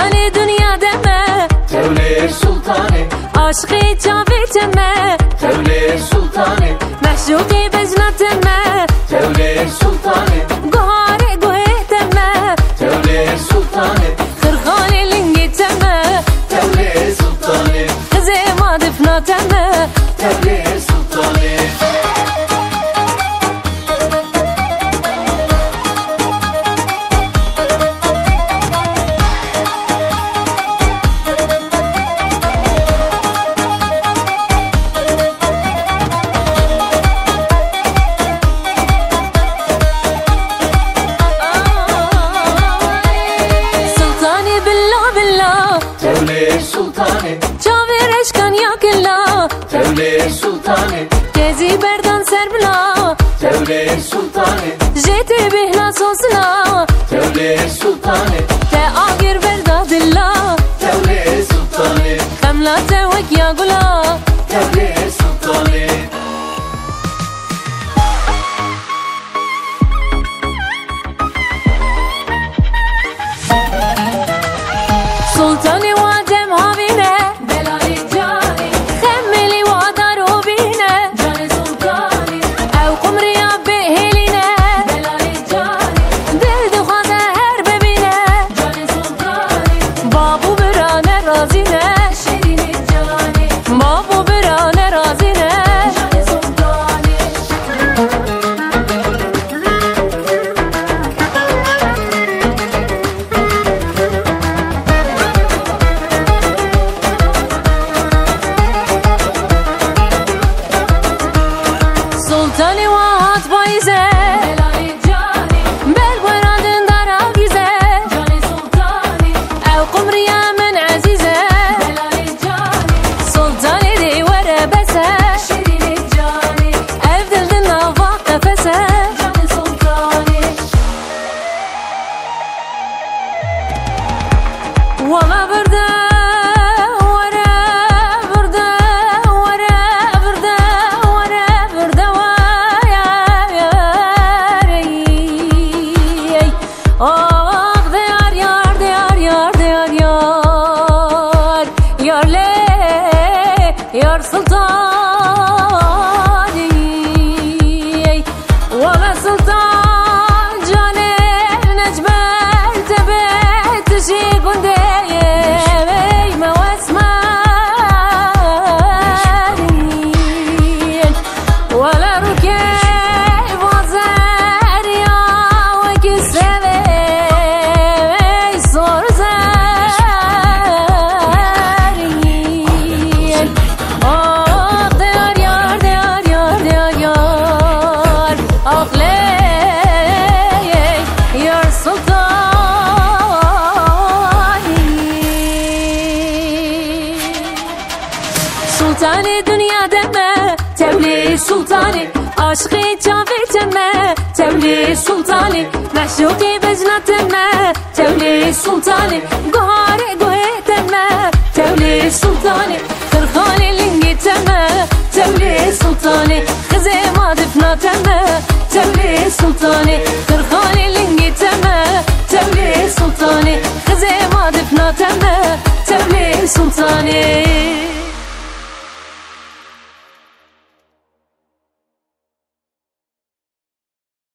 سلطان دنیا دمه تولي سلطاني عاشقی جاویتمه تولي سلطاني مشوقی بجنتمه تولي سلطاني گوهر گوهتمه تولي سلطاني خرخال لنگیتمه تولي سلطاني خزی ما دفناتمه تولي سلطاني تولي سلطاني چاویرش کن یا کلا تولي سلطاني تیزی بردان سر بلا تولي سلطاني جیتی بهلا سوسلا تولي سلطاني تا آگیر بردا دلا تولي سلطاني خملا توک یا گلا تولي سلطاني سلطانی وادم هاوینه بلای جانی خملی وادارو بینه جان سلطانی او قمریا بهلینه بلای جانی دل دخوازه هر ببینه جان سلطانی بابو برانه رازینه شیرین جانی بابو برانه رازینه جان سلطانی سلطانی وات بایزه بلای جانی بل برادن در آگیزه جان سلطانی او قمریا من عزیزه بلای جانی سلطانی دیوره بسه شیرین جانی او دل دل نواق قفسه جان سلطانی والا برده Yar sultani Wala sultan Cane necmel tebet Şi gunde Eyme vesmani Wala rukey Vazer ya Veki seve Sor سلطان دنیا دمه تولي سلطاني عاشقی جاویتمه تولي سلطاني مشوقی بجنتمه تولي سلطاني گوهر گوهتمه تولي سلطاني خرخال لنگیتمه تولي سلطاني خزی ما دفناتمه تولي سلطاني خرخال لنگیتمه تولي سلطاني خزی ما دفناتمه تولي سلطاني